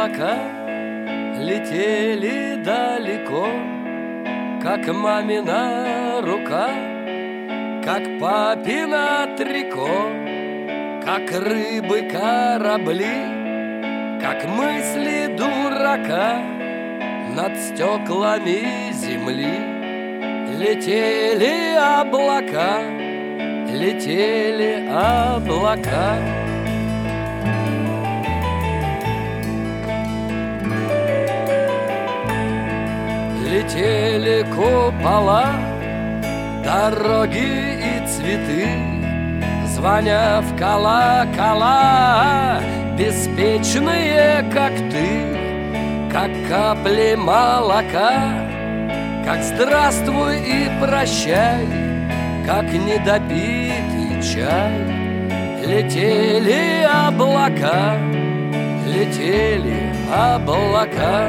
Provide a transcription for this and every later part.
облака летели далеко, как мамина рука, как папина трико, как рыбы корабли, как мысли дурака над стеклами земли. Летели облака, летели облака. Летели купола, дороги и цветы, звоня в колокола, беспечные, как ты, как капли молока, как здравствуй и прощай, как недопитый чай. Летели облака, летели облака.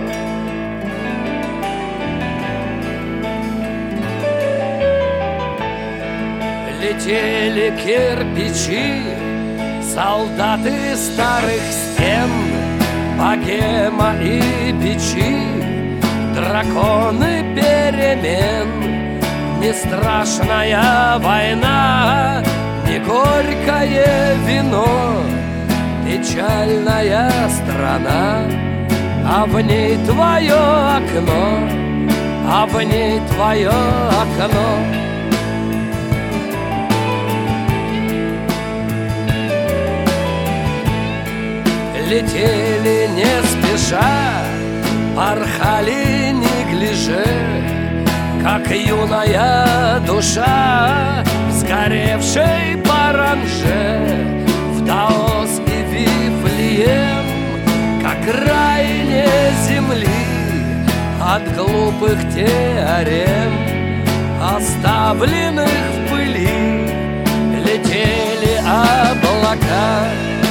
Летели кирпичи, солдаты старых стен, богема и бичи, драконы перемен. Не страшная война, не горькое вино, печальная страна, а в ней твое окно, а в ней твое окно. Летели не спеша, порхали неглиже, как юная душа, сгоревшей паранже, в Даос и Вифлеем, как крайне земли от глупых теорем, оставленных в пыли. Летели облака.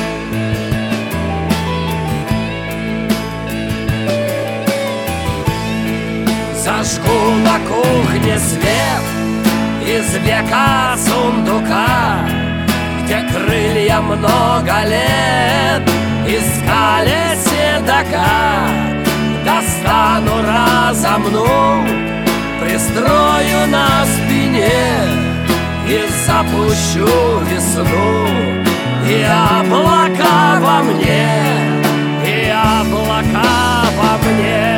Зажгу на кухне свет из века сундука, где крылья много лет искали седока. Достану, разомну, пристрою на спине и запущу весну. И облака во мне, и облака во мне.